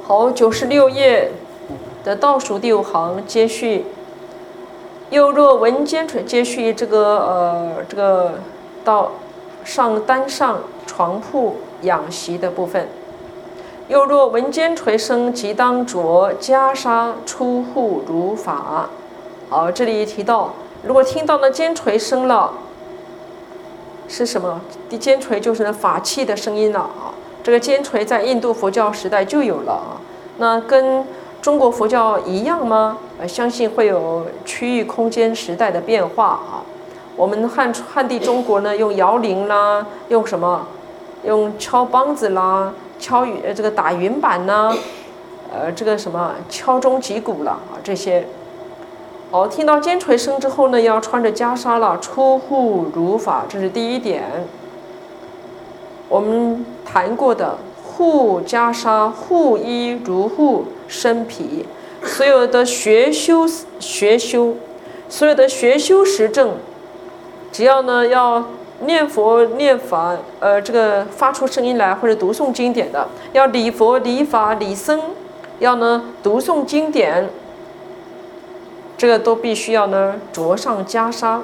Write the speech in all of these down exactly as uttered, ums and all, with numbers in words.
好，九十六页的倒数第五行接续。又若闻肩垂，接续这个呃这个到上单上床铺仰席的部分。又若闻肩垂声，即当着袈裟出户如法。好，这里提到，如果听到了肩垂声了，是什么？肩垂就是法器的声音了啊。这个肩垂在印度佛教时代就有了啊。那跟中国佛教一样吗？呃，相信会有区域空间时代的变化啊。我们汉汉地中国呢，用摇铃啦，用什么？用敲梆子啦，敲呃这个打云板呐，呃这个什么敲钟击鼓了啊这些。哦，听到肩垂声之后呢，要穿着袈裟了，出户如法，这是第一点。我们谈过的护袈裟、护衣如护身皮，所有的学修学修，所有的学修实证，只要呢要念佛念法，呃，这个发出声音来或者读诵经典的，要礼佛礼法礼僧，要呢读诵经典，这个都必须要呢着上袈裟、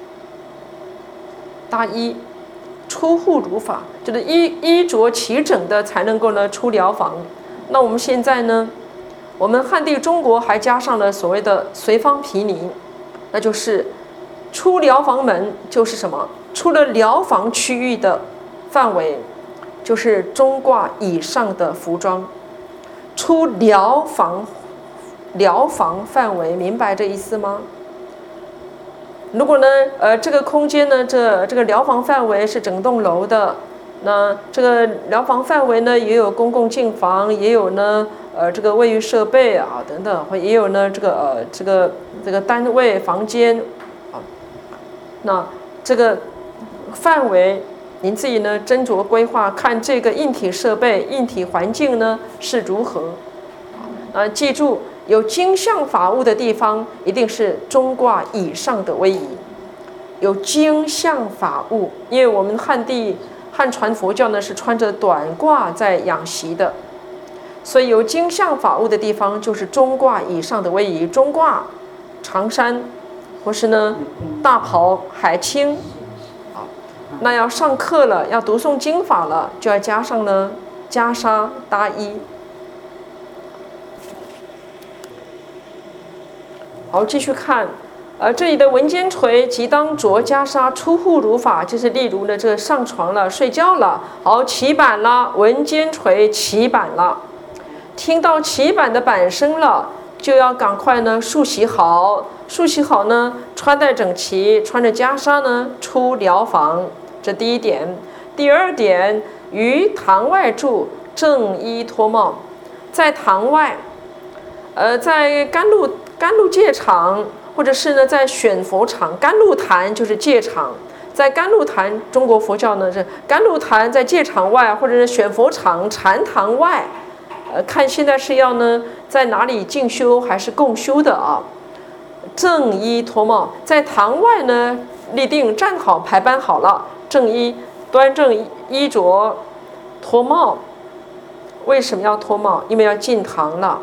大衣。出户如法，就是衣衣着齐整的才能够呢出寮房。那我们现在呢，我们汉地中国还加上了所谓的随方毗尼，那就是出寮房门就是什么？出了寮房区域的范围，就是中褂以上的服装。出寮房寮房范围，明白这意思吗？如果呢，呃，这个空间呢，这这个寮房范围是整栋楼的，那这个寮房范围呢，也有公共净房，也有呢，呃，这个卫浴设备啊等等，或也有呢，这个呃，这个这个单位房间，啊，那这个范围您自己呢斟酌规划，看这个硬体设备、硬体环境呢是如何，啊，记住。有金像法物的地方，一定是中褂以上的威仪。有金像法物，因为我们汉地汉传佛教呢是穿着短褂在仰席的，所以有金像法物的地方就是中褂以上的威仪。中褂、长衫，或是呢大袍、海青，啊，那要上课了，要读诵经法了，就要加上呢袈裟、大衣。好，继续看，呃，这里的闻肩垂，即当着袈裟出户如法，就是例如呢，这上床了，睡觉了，好，起板了，闻肩垂，起板了，听到起板的板声了，就要赶快呢漱洗好，漱洗好呢，穿戴整齐，穿着袈裟呢出寮房，这第一点。第二点，于堂外住，正衣脱帽，在堂外，呃，在甘露。甘露戒场，或者是呢，在选佛场，甘露坛就是戒场，在甘露坛，中国佛教呢是甘露坛在戒场外，或者是选佛场禅堂外，呃，看现在是要呢在哪里静修还是共修的啊？正衣脱帽，在堂外呢立定站好排班好了，正衣端正衣着，脱帽。为什么要脱帽？因为要进堂了。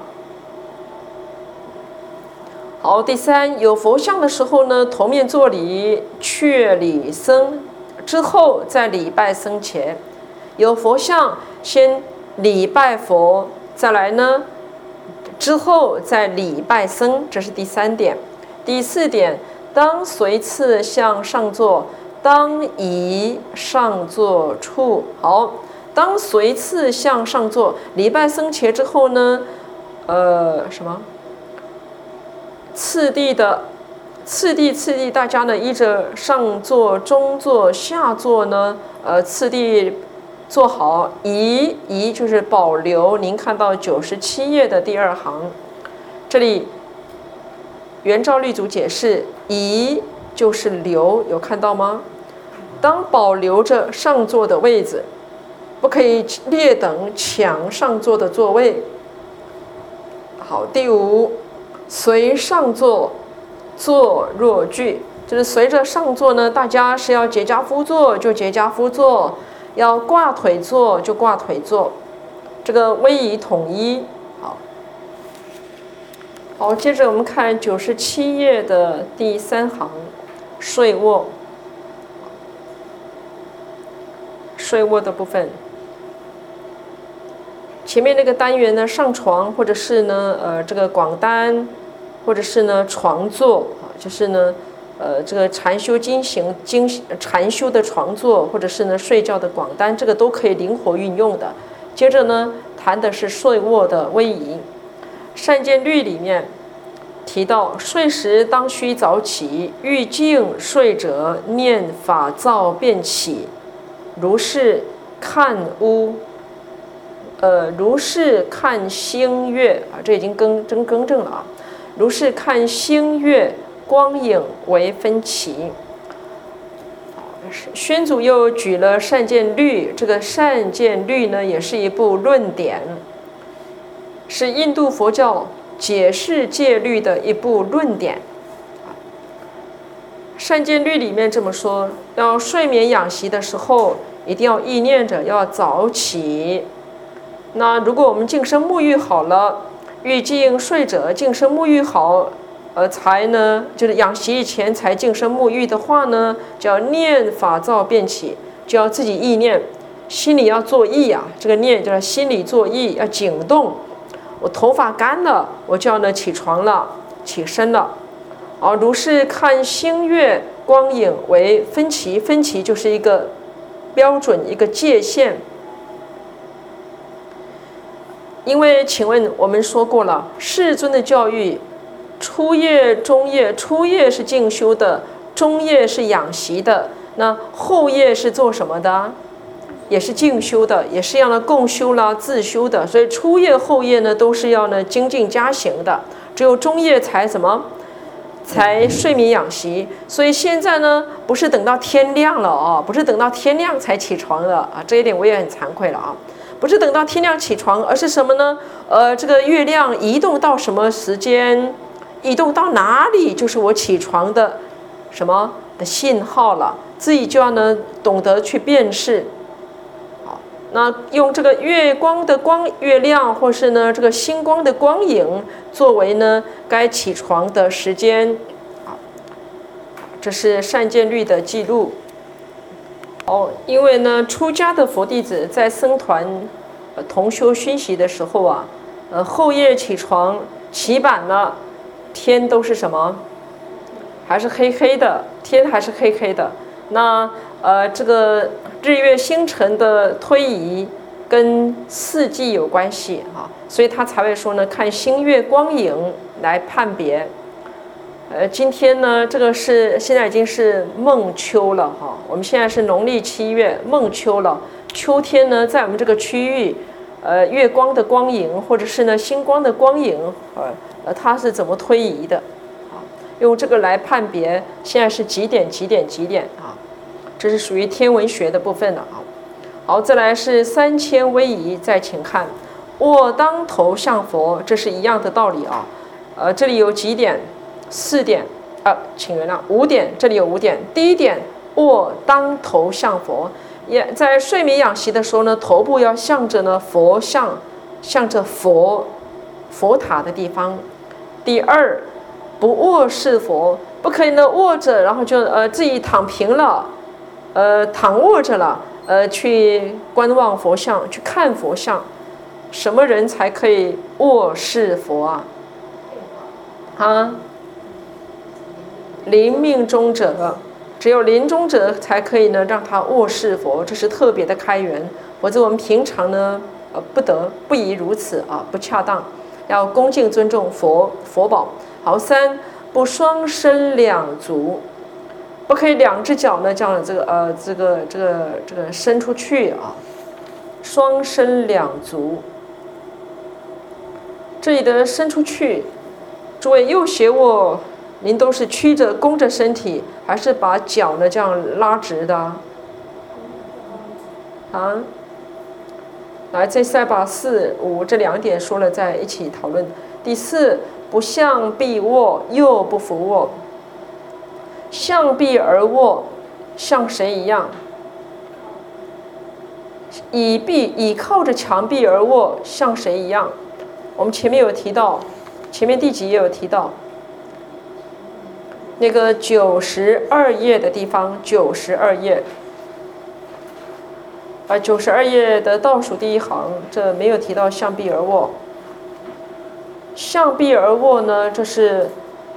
好，第三，有佛像的时候呢，头面作礼，却礼僧，之后再礼拜僧前。有佛像，先礼拜佛，再来呢，之后再礼拜僧，这是第三点。第四点，当随次向上座，当移上座处。好，当随次向上座，礼拜僧前之后呢，呃，什么？次第的，次第次第，大家呢依着上座、中座、下座呢，呃，次第做好。移移就是保留。您看到九十七页的第二行，这里圆照律祖解释，移就是留，有看到吗？当保留着上座的位置，不可以劣等抢上座的座位。好，第五。随上座，坐若具，就是随着上座呢，大家是要结跏趺坐就结跏趺坐，要挂腿坐就挂腿坐，这个威仪统一。 好，好，接着我们看九十七页的第三行，睡卧，睡卧的部分。前面那个单元呢，上床或者是呢，呃，这个广单，或者是呢床坐啊，就是呢，呃，这个禅修经行经禅修的床坐，或者是呢睡觉的广单，这个都可以灵活运用的。接着呢，谈的是睡卧的威仪。善见律里面提到，睡时当须早起，欲静睡者，念法造便起，如是看屋。呃，如是看星月啊，这已经更真更正了啊。如是看星月，光影为分歧。宣祖又举了善见律，这个善见律呢，也是一部论点，是印度佛教解释戒律的一部论点。善见律里面这么说：要睡眠养息的时候，一定要意念着要早起。那如果我们净身沐浴好了，欲静睡者，净身沐浴好，呃，才呢，就是养息以前才净身沐浴的话呢，就要念法造便起，就要自己意念，心里要作意啊，这个念就是心里作意，要景动。我头发干了，我就要呢起床了，起身了。啊，如是看星月光影为分歧，分歧就是一个标准，一个界限。因为请问我们说过了，世尊的教育，初夜、中夜，初夜是静修的，中夜是养息的，那后夜是做什么的？也是静修的，也是要呢共修啦、自修的。所以初夜、后夜呢都是要呢精进加行的，只有中夜才什么？才睡眠养息。所以现在呢，不是等到天亮了啊，不是等到天亮才起床的啊，这一点我也很惭愧了啊。不是等到天亮起床，而是什么呢？呃，这个月亮移动到什么时间，移动到哪里，就是我起床的什么的信号了。自己就要呢懂得去辨识。好，那用这个月光的光、月亮，或是呢这个星光的光影，作为呢该起床的时间。好，这是善见律的记录。哦，因为呢，出家的佛弟子在僧团、呃、同修熏习的时候啊，呃，后夜起床起板了，天都是什么？还是黑黑的，天还是黑黑的。那呃，这个日月星辰的推移跟四季有关系啊，所以他才会说呢，看星月光影来判别。呃，今天呢，这个是现在已经是孟秋了哈，我们现在是农历七月，孟秋了。秋天呢，在我们这个区域，呃，月光的光影或者是呢星光的光影，呃，呃，它是怎么推移的？啊，用这个来判别现在是几点几点几点啊？这是属于天文学的部分了啊。好，再来是三千威仪，再请看，卧当头向佛，这是一样的道理啊。呃，这里有几点？四点，呃，请原谅，五点，这里有五点。第一点，卧当头向佛，也在睡眠养息的时候呢，头部要向着呢佛像，向着佛佛塔的地方。第二，不卧视佛，不可以呢卧着，然后就呃自己躺平了，呃躺卧着了，呃去观望佛像，去看佛像。什么人才可以卧视佛啊？啊？临命终者，只有临终者才可以呢让他卧视佛，这是特别的开源，否则我们平常呢，呃，不得不宜如此啊，不恰当，要恭敬尊重佛佛宝。好，三不双伸两足，不可以两只脚呢这样这个呃这个这个这个伸出去啊，双伸两足。这里的伸出去，诸位右斜卧。您都是曲着弓着身体，还是把脚呢这样拉直的？啊？来，这再把四五这两点说了，再一起讨论。第四，不向壁卧，又不俯卧。向壁而卧，像谁一样？倚壁倚靠着墙壁而卧，像谁一样？ 我们前面有提到，前面第几页有提到，那个九十二页的地方，九十二页，啊，九十二页的倒数第一行，这没有提到向壁而卧。向壁而卧呢，这是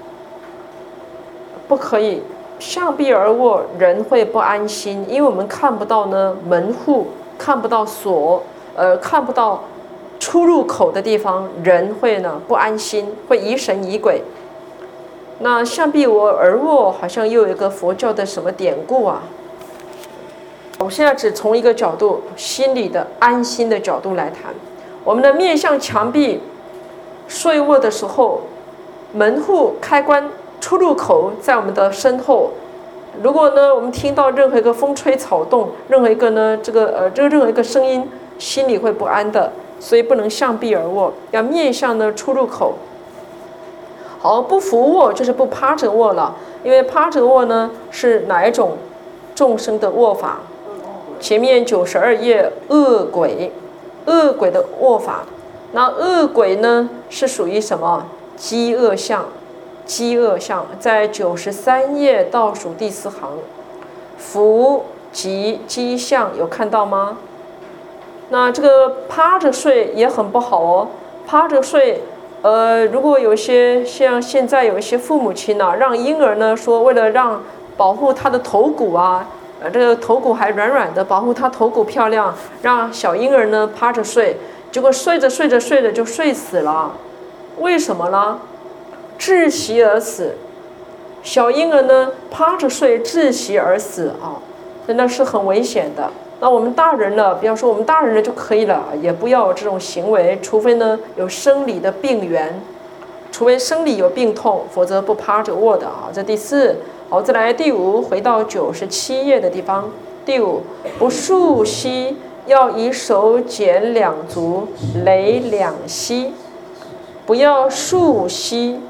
不可以。向壁而卧，人会不安心，因为我们看不到呢门户，看不到锁，呃，看不到出入口的地方，人会呢不安心，会疑神疑鬼。那向壁而卧，好像又有一个佛教的什么典故啊？我现在只从一个角度，心理的安心的角度来谈。我们的面向墙壁睡卧的时候，门户、开关、出入口在我们的身后。如果呢，我们听到任何一个风吹草动，任何一个呢这个呃这个任何一个声音，心里会不安的，所以不能向壁而卧，要面向呢出入口。好，不伏卧就是不趴着卧了，因为趴着卧呢是哪一种众生的卧法？前面九十二页恶鬼，恶鬼的卧法。那恶鬼呢是属于什么？饥饿相，饥饿相在九十三页倒数第四行，伏及饥相有看到吗？那这个趴着睡也很不好哦，趴着睡。呃，如果有些像现在有一些父母亲呢、啊，让婴儿呢说为了让保护他的头骨啊，呃，这个头骨还软软的，保护他头骨漂亮，让小婴儿呢趴着睡，结果睡着睡着睡着就睡死了，为什么呢？窒息而死。小婴儿呢趴着睡窒息而死啊，真的是很危险的。那我们大人呢，不要说我们大人了就可以了，也不要有这种行为，除非呢有生理的病源，除非生理有病痛，否则不趴着卧的啊。这第四，好，再来第五，回到九十七页的地方。第五，不竖膝，要以手剪两足，垒两膝，不要竖膝，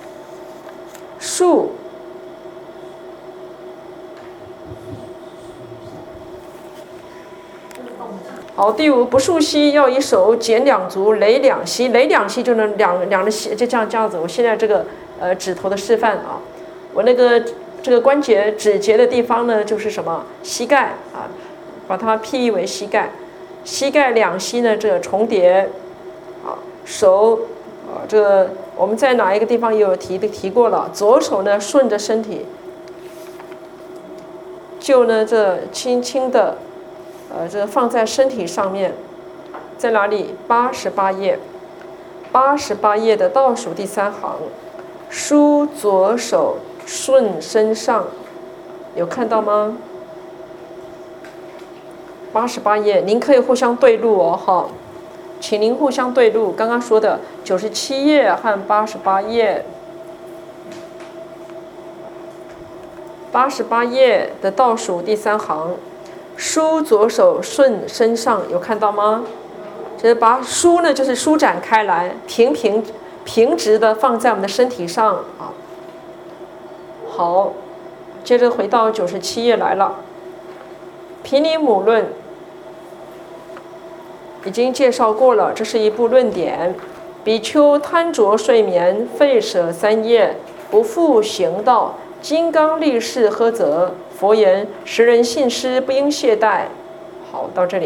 竖。好，第五，不竖膝，要以手剪两足，垒两膝，垒两膝就能两两的膝，就这样这样子。我现在这个呃指头的示范啊，我那个这个关节指节的地方呢，就是什么膝盖啊，把它譬喻为膝盖，膝盖两膝呢这个重叠，啊，手啊这个我们在哪一个地方也有提的提过了，左手呢顺着身体，就呢这轻轻的。呃，这个放在身体上面，在哪里？八十八页，八十八页的倒数第三行，舒左手顺身上，有看到吗？八十八页，您可以互相对录哦，哈，请您互相对录。刚刚说的九十七页和八十八页，八十八页的倒数第三行。舒左手顺身上，有看到吗？就是把舒呢，就是舒展开来，平平平直的放在我们的身体上啊。好，接着回到九十七页来了，《毗尼母论》已经介绍过了，这是一部论点。比丘贪着睡眠，废舍三业，不复行道。金刚力士呵责，佛言：识人信施，不应懈怠。好，到这里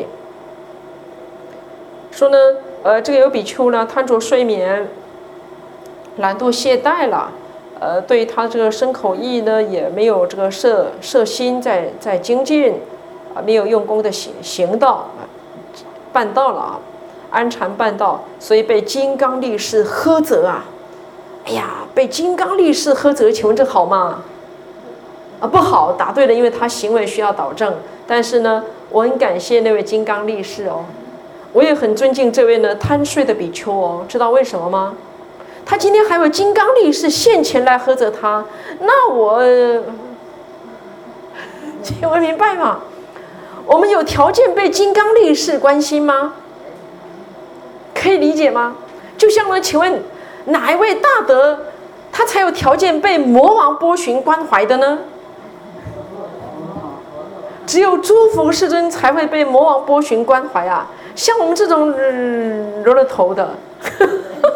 说呢，呃，这个有比丘呢，贪着睡眠，懒惰懈怠了，呃，对他这个身口意呢，也没有这个摄摄心在在精进，啊，没有用功的行行道啊，办道了啊，安禅办道，所以被金刚力士呵责啊。哎呀，被金刚力士呵责，请问这好吗？啊，不好，答对了，因为他行为需要导正。但是呢，我很感谢那位金刚力士哦，我也很尊敬这位呢贪睡的比丘哦，知道为什么吗？他今天还有金刚力士现前来呵责他，那我，请问明白吗？我们有条件被金刚力士关心吗？可以理解吗？就像呢，请问哪一位大德，他才有条件被魔王波旬关怀的呢？只有诸佛世尊才会被魔王波旬关怀啊！像我们这种、嗯、揉了头的，呵呵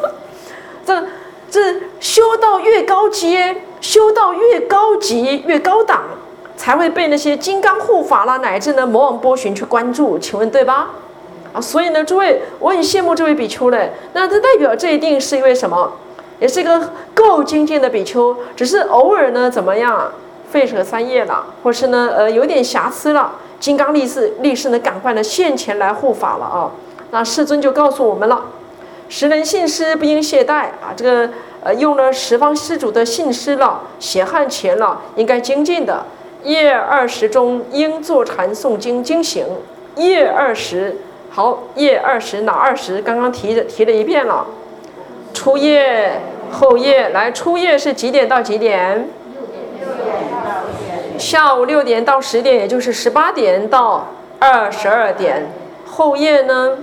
这这修道越高阶，修道越高级越高档，才会被那些金刚护法啦，乃至呢魔王波旬去关注，请问对吧？啊，所以呢，诸位，我很羡慕这位比丘嘞。那这代表这一定是一位什么？也是一个够精进的比丘，只是偶尔呢怎么样废舍三业了，或是呢呃有点瑕疵了，金刚力士力士呢赶快呢现前来护法了啊。那世尊就告诉我们了，时人信施不应懈怠啊，这个呃用了十方施主的信施了，血汗钱了，应该精进的。夜二十中应坐禅诵经经行，夜二十。好，夜二十哪二十？刚刚提提了一遍了。初夜、后夜，来，初夜是几点到几点？下午六点到十点，也就是十八点到二十二点。后夜呢？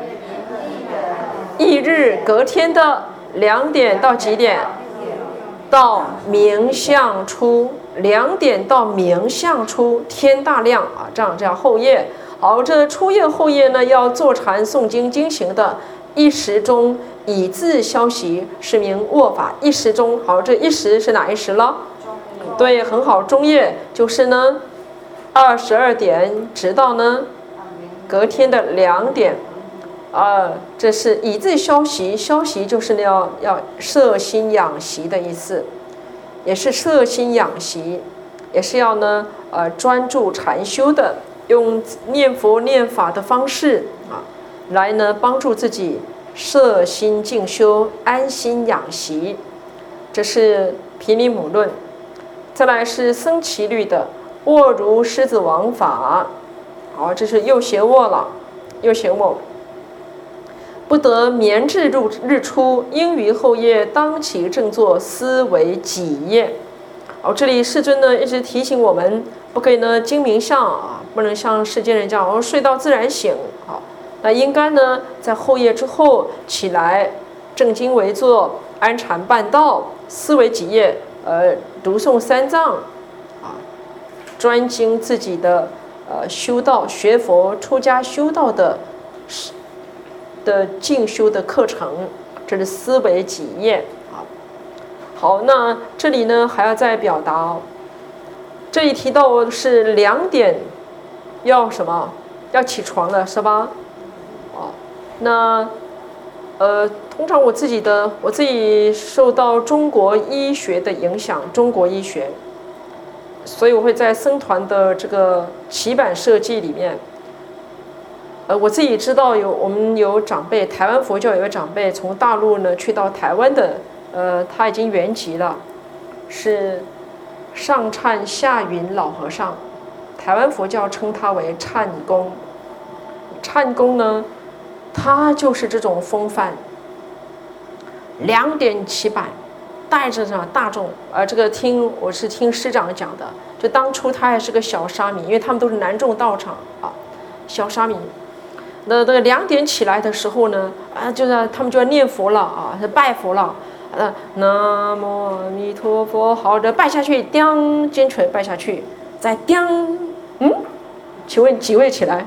翌日隔天的两点到几点？到明相出，两点到明相出，天大亮啊，这样叫后夜。好，这初夜后夜呢，要坐禅诵经经行的，一时中以自消息，是名卧法。一时中，好，这一时是哪一时了？对，很好，中夜就是呢，二十二点直到呢隔天的两点，啊，这是以自消息，消息就是呢要要摄心养息的意思，也是摄心养息，也是要呢呃专注禅修的。用念佛念法的方式啊，来呢帮助自己摄心静修、安心养息，这是毗尼母论。再来是僧祇律的卧如狮子王法，好，这是右斜卧了，右斜卧。不得眠至入日出，应于后夜当起正坐，思维己业。好，这里世尊呢一直提醒我们，不可以呢精明相啊，不能像世间人这样哦睡到自然醒。好，那应该呢在后夜之后起来，正襟危坐，安禅办道，思维己业，呃，读诵三藏，啊，专精自己的呃修道、学佛、出家修道的的进修的课程，这是思维己业。好，那这里呢还要再表达，这里提到是两点要什么？要起床了，是吧？哦，那呃，通常我自己的我自己受到中国医学的影响，中国医学，所以我会在僧团的这个棋板设计里面，呃，我自己知道有我们有长辈，台湾佛教有个长辈从大陆呢去到台湾的。呃，他已经圆寂了，是上忏下云老和尚，台湾佛教称他为忏公。忏公呢，他就是这种风范，两点起板，带着呢大众，呃，这个听我是听师长讲的，就当初他还是个小沙弥，因为他们都是南众道场啊，小沙弥。那那个两点起来的时候呢，啊，就是他们就要念佛了啊，拜佛了。呃，南无阿弥陀佛，好的，拜下去，叮，肩捶拜下去，再叮，嗯，请问几位起来？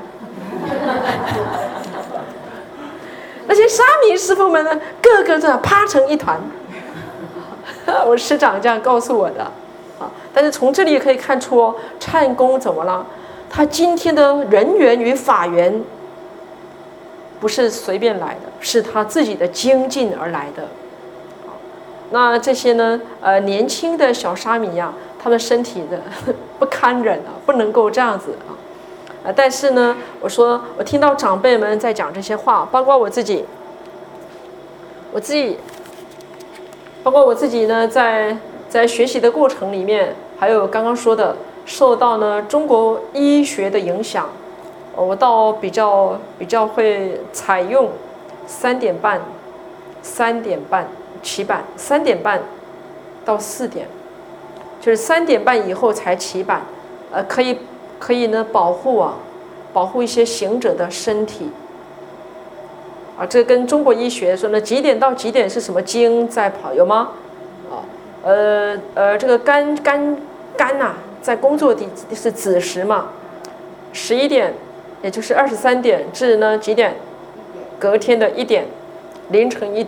那些沙弥师父们呢，个个这趴成一团。我师长这样告诉我的啊，但是从这里也可以看出哦，忏公怎么了？他今天的人缘与法缘，不是随便来的，是他自己的精进而来的。那这些呢？呃，年轻的小沙弥呀、啊，他们身体的不堪忍啊，不能够这样子啊。呃，但是呢，我说我听到长辈们在讲这些话，包括我自己，我自己，包括我自己呢，在在学习的过程里面，还有刚刚说的，受到呢中国医学的影响，我倒比较比较会采用三点半，三点半。起板三点半到四点，就是三点半以后才起板，呃，可以可以呢保护啊，保护一些行者的身体，啊，这跟中国医学说呢，几点到几点是什么经在跑有吗？啊，呃呃，这个肝肝肝呐、啊，在工作的是子时嘛，十一点，也就是二十三点至呢几点？隔天的一点，凌晨一点。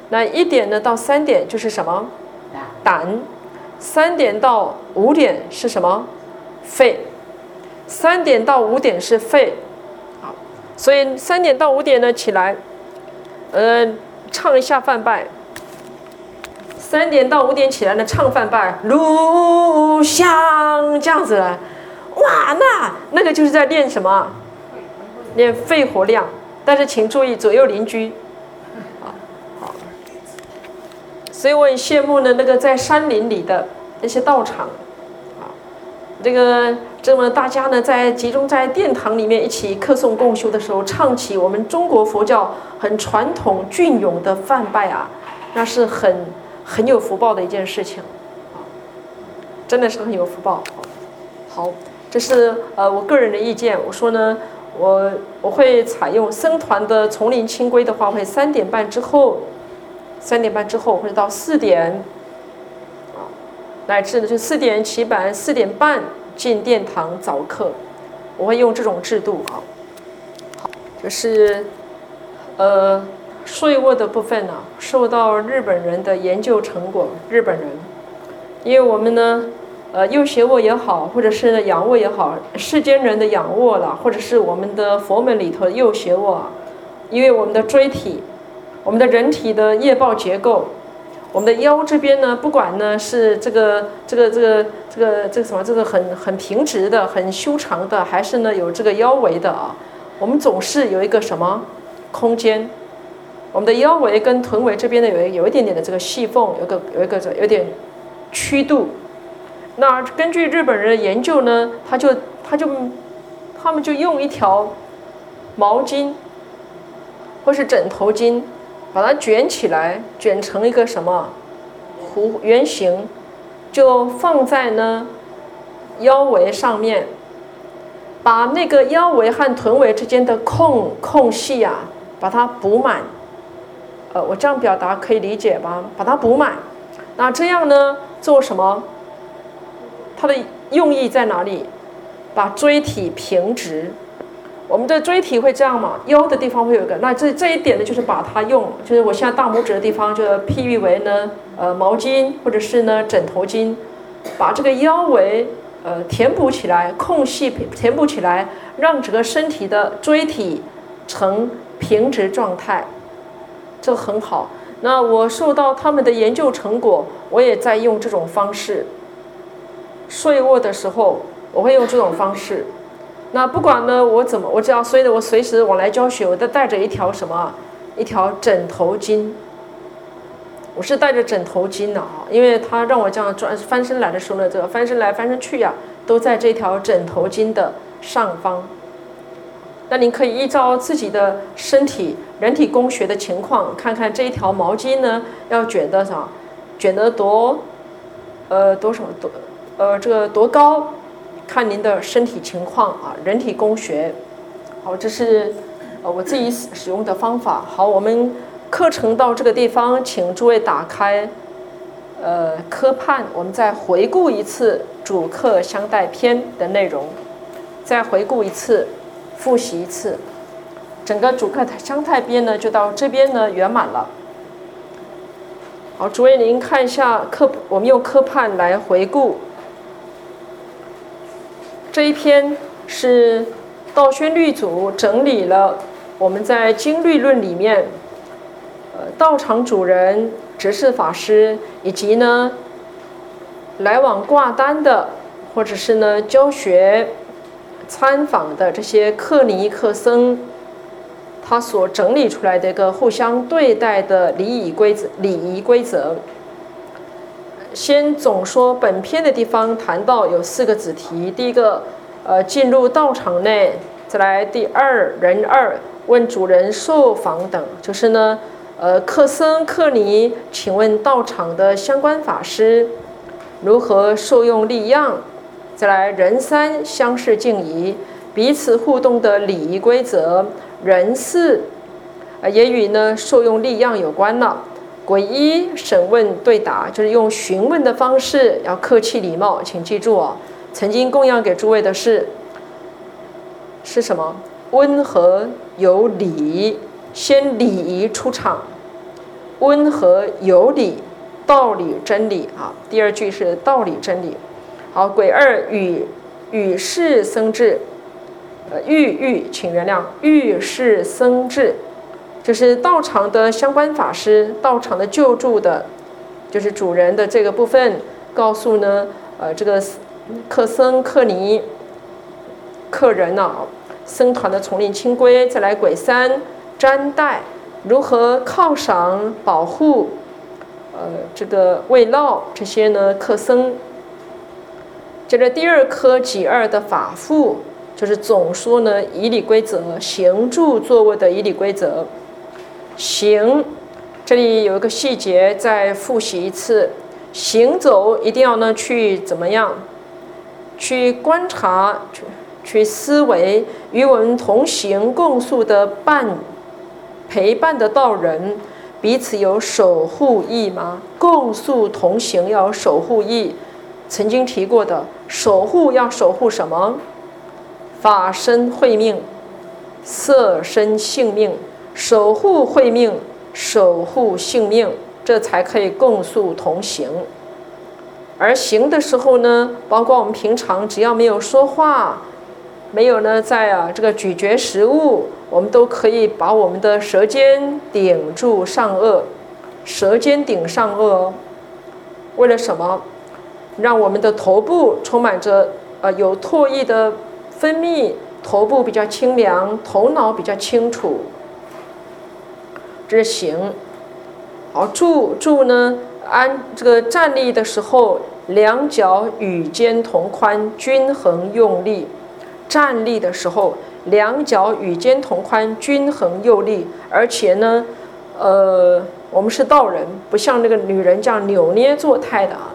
那一点呢到三点就是什么？胆。三点到五点是什么？肺。三点到五点是肺。好，所以三点到五点呢起来，呃，唱一下梵唄。三点到五点起来呢唱梵唄，炉香这样子了。哇，那那个就是在练什么？练肺活量。但是请注意左右邻居。好，所以我很羡慕呢那个在山林里的那些道场，啊，这个这么大家呢在集中在殿堂里面一起课诵共修的时候，唱起我们中国佛教很传统隽永的梵唄啊，那是很很有福报的一件事情，啊，真的是很有福报。好，这是呃我个人的意见。我说呢，我我会采用僧团的丛林清规的话，会三点半之后，三点半之后或者到四点，啊，乃至呢就四点起板，四点半进殿堂早课，我会用这种制度啊。好，就是呃睡卧的部分呢，受到日本人的研究成果，日本人，因为我们呢。呃，右斜卧也好，或者是仰卧也好，世间人的仰卧了，或者是我们的佛门里头的右斜卧，因为我们的椎体，我们的人体的叶抱结构，我们的腰这边呢，不管呢是这个这个这个这个这个什么，这个很很平直的、很修长的，还是呢有这个腰围的啊，我们总是有一个什么空间，我们的腰围跟臀围这边呢有有一点点的这个细缝，有个有一个有点曲度。那根据日本人的研究呢，他就他就他们就用一条毛巾或是枕头巾，把它卷起来，卷成一个什么弧圆形，就放在呢腰围上面，把那个腰围和臀围之间的空空隙啊，把它补满。呃，我这样表达可以理解吧？把它补满。那这样呢，做什么？它的用意在哪里？把椎体平直。我们的椎体会这样嘛？腰的地方会有一个，那这这一点呢，就是把它用，就是我现在大拇指的地方，就譬喻为呢，呃，毛巾或者是呢枕头巾，把这个腰围呃填补起来，空隙填补起来，让整个身体的椎体呈平直状态，这很好。那我受到他们的研究成果，我也在用这种方式。睡卧的时候，我会用这种方式。那不管呢，我怎么，我只要所以呢，我随时往来教学，我都带着一条什么，一条枕头巾。我是带着枕头巾的啊，因为他让我这样转翻身来的时候呢，这个翻身来翻身去呀、啊，都在这条枕头巾的上方。那您可以依照自己的身体人体工学的情况，看看这一条毛巾呢要卷的啥，卷得多，呃多少多。呃，这个多高，看您的身体情况啊，人体工学。好，这是呃我自己使用的方法。好，我们课程到这个地方，请诸位打开呃科判，我们再回顾一次主课相待篇的内容，再回顾一次，复习一次。整个主课相待篇呢，就到这边呢圆满了。好，诸位您看一下课，我们用科判来回顾。这一篇是道宣律祖整理了我们在经律论里面，呃，道场主人、执事法师以及呢来往挂单的，或者是呢教学、参访的这些客尼客僧，他所整理出来的一个互相对待的礼仪规则。礼仪规则。先总说本篇的地方谈到有四个子题，第一个，呃，进入道场内，再来第二人二问主人受访等，就是呢，呃，客僧客尼，请问道场的相关法师如何受用利样？再来人三相视敬仪，彼此互动的礼仪规则。人四，呃，也与呢受用利样有关了。鬼一审问对答，就是用询问的方式，要客气礼貌，请记住哦。曾经供养给诸位的是是什么？温和有礼，先礼仪出场。 温和有理，道理真理啊。第二句是道理真理。好，癸二与与世生智，呃，欲欲，请原谅，欲世生智，就是道场的相关法师，道场的救助的，就是主人的这个部分，告诉呢，呃，这个客僧、客尼、客人呢、啊，僧团的丛林清规，再来癸三瞻戴，如何犒赏、保护，呃，这个慰劳这些呢客僧。接着第二科己二的法赋，就是总说呢仪礼规则，行住坐卧的仪礼规则。行，这里有一个细节，再复习一次。行走一定要呢去怎么样？去观察，去去思维，与我们同行共宿的伴陪伴的道人，彼此有守护义吗？共宿同行要有守护义。曾经提过的，守护要守护什么？法身慧命，色身性命，守护慧命，守护性命，这才可以共宿同行。而行的时候呢，包括我们平常只要没有说话，没有呢在啊这个咀嚼食物，我们都可以把我们的舌尖顶住上颚，舌尖顶上颚哦。为了什么？让我们的头部充满着呃有唾液的分泌，头部比较清凉，头脑比较清楚。这是行。好，住住呢，安这个站立的时候，两脚与肩同宽，均衡用力。站立的时候，两脚与肩同宽，均衡用力，而且呢，呃，我们是道人，不像那个女人这样扭捏作态的啊。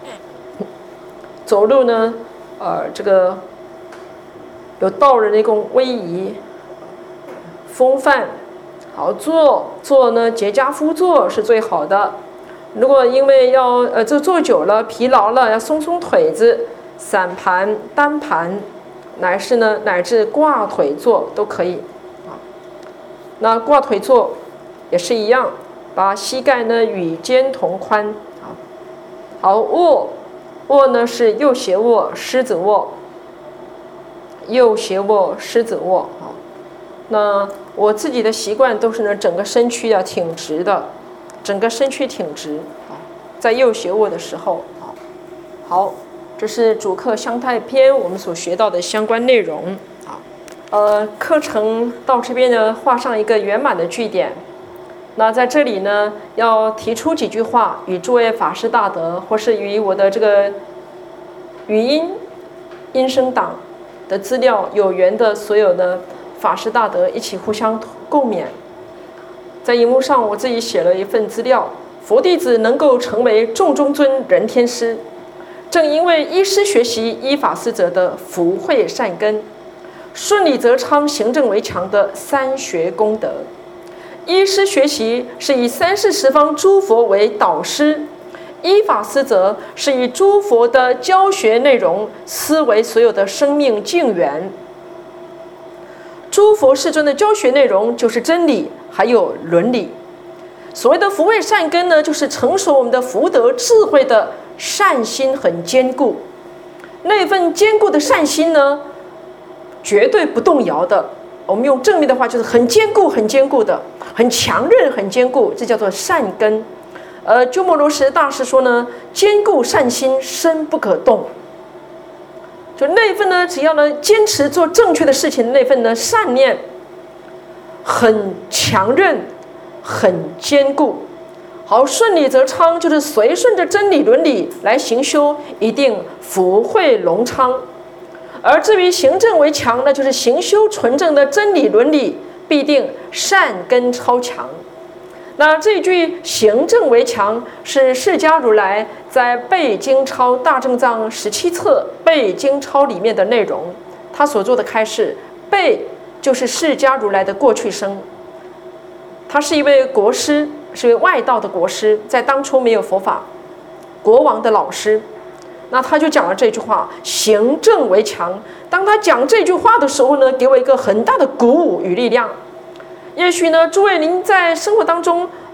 走路呢，呃，这个有道人的一种威仪、风范。好，坐坐呢，结跏趺坐是最好的。如果因为要呃这坐久了疲劳了，要松松腿子，散盘、单盘，乃是呢乃至挂腿坐都可以啊。那挂腿坐也是一样，把膝盖呢与肩同宽啊。好，卧。卧呢是右斜卧、狮子卧，右斜卧、狮子卧啊。那我自己的习惯都是呢，整个身躯要挺直的，整个身躯挺直啊，在右斜卧的时候啊。好，这是主课相态篇我们所学到的相关内容啊。呃，课程到这边呢，画上一个圆满的句点。那在这里呢，要提出几句话，与诸位法师大德，或是与我的这个语音音声档的资料有缘的所有的法师大德一起互相共勉。在荧幕上，我自己写了一份资料：佛弟子能够成为众中尊人天师，正因为依师学习依法思则的福慧善根，顺理则昌、行正为强的三学功德。依师学习是以三世十方诸佛为导师，依法思则是以诸佛的教学内容思维所有的生命境缘。诸佛世尊的教学内容就是真理，还有伦理。所谓的福慧善根呢，就是成熟我们的福德智慧的善心很坚固。那份坚固的善心呢，绝对不动摇的。我们用正面的话，就是很坚固、很坚固的，很强韧、很坚固，这叫做善根。呃，鸠摩罗什大师说呢，坚固善心，深不可动。就那份呢，只要呢坚持做正确的事情，那份呢善念很强韧、很坚固。好，顺理则昌，就是随顺着真理伦理来行修，一定福慧隆昌。而至于行正为强，那就是行修纯正的真理伦理，必定善根超强。那这句行正为强是释迦如来在背经抄大正藏十七册背经抄里面的内容，他所做的开示。背就是释迦如来的过去生，他是一位国师，是一位外道的国师，在当初没有佛法，国王的老师。那他就讲了这句话：行正为强。当他讲这句话的时候呢，给我一个很大的鼓舞与力量。也许呢，诸位您在生活当中，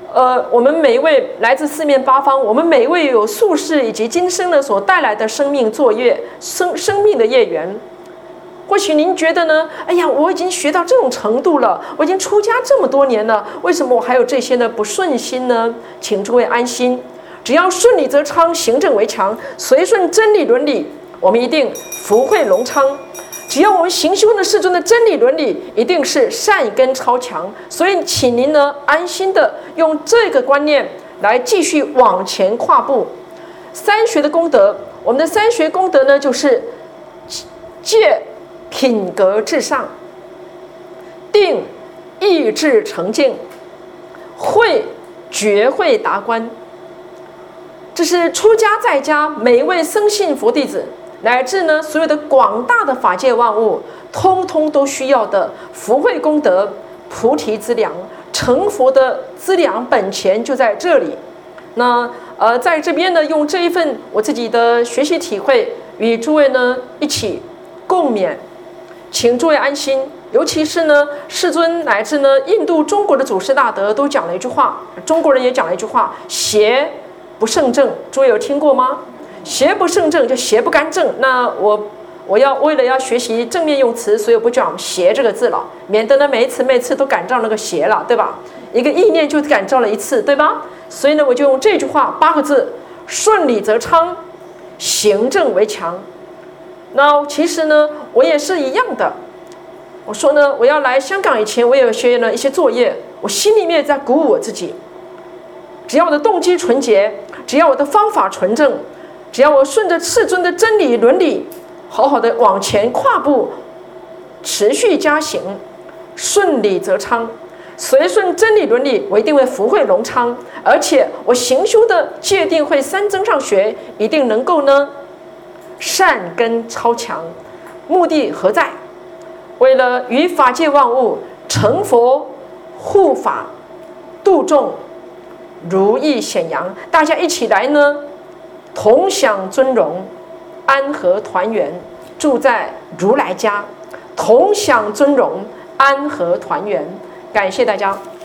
呃，我们每一位来自四面八方，我们每一位有宿世以及今生呢所带来的生命作业、生生命的业缘。或许您觉得呢？哎呀，我已经学到这种程度了，我已经出家这么多年了，为什么我还有这些的不顺心呢？请诸位安心，只要顺理则昌，行正为强，随顺真理伦理，我们一定福慧隆昌。只要我们行修的世尊的真理伦理，一定是善根超强。所以，请您呢安心的用这个观念来继续往前跨步。三学的功德，我们的三学功德呢，就是戒品格至上，定意志澄净，慧觉慧达观。这是出家在家每一位僧信佛弟子，乃至呢所有的广大的法界万物，通通都需要的福慧功德、菩提资粮、成佛的资粮本钱就在这里。那呃，在这边呢，用这一份我自己的学习体会，与诸位呢一起共勉，请诸位安心。尤其是呢，世尊乃至呢印度、中国的祖师大德都讲了一句话，中国人也讲了一句话：邪不胜正。诸位有听过吗？邪不胜正，就邪不干正。那我我要为了要学习正面用词，所以我不讲邪这个字了，免得呢每一次每次都感召那个邪了，对吧？一个意念就感召了一次，对吧？所以呢，我就用这句话八个字：顺理则昌，行正为强。那其实呢，我也是一样的。我说呢，我要来香港以前，我也有学了一些作业，我心里面在鼓舞我自己。只要我的动机纯洁，只要我的方法纯正，只要我顺着世尊的真理伦理，好好的往前跨步，持续加行，顺理则昌。随顺真理伦理，我一定会福慧隆昌，而且我行修的戒定慧三增上学，一定能够呢善根超强。目的何在？为了与法界万物成佛、护法、度众，如意显扬，大家一起来呢，同享尊荣，安和团圆，住在如来家，同享尊荣，安和团圆。感谢大家。